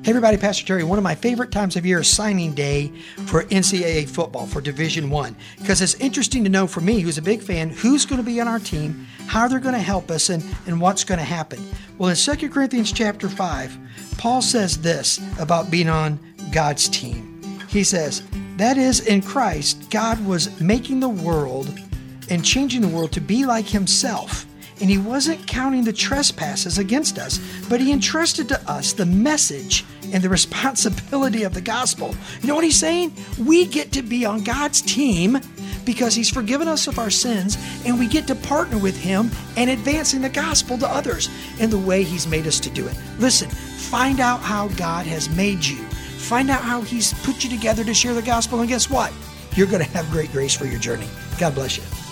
Hey everybody, Pastor Terry. One of my favorite times of year is signing day for NCAA football for Division I, because it's interesting to know for me, who's a big fan, who's going to be on our team, how they're going to help us, and what's going to happen. Well, in 2 Corinthians chapter 5, Paul says this about being on God's team. He says, that is, in Christ, God was making the world and changing the world to be like himself. And he wasn't counting the trespasses against us, but he entrusted to us the message and the responsibility of the gospel. You know what he's saying? We get to be on God's team because he's forgiven us of our sins, and we get to partner with him in advancing the gospel to others in the way he's made us to do it. Listen, find out how God has made you. Find out how he's put you together to share the gospel, and guess what? You're going to have great grace for your journey. God bless you.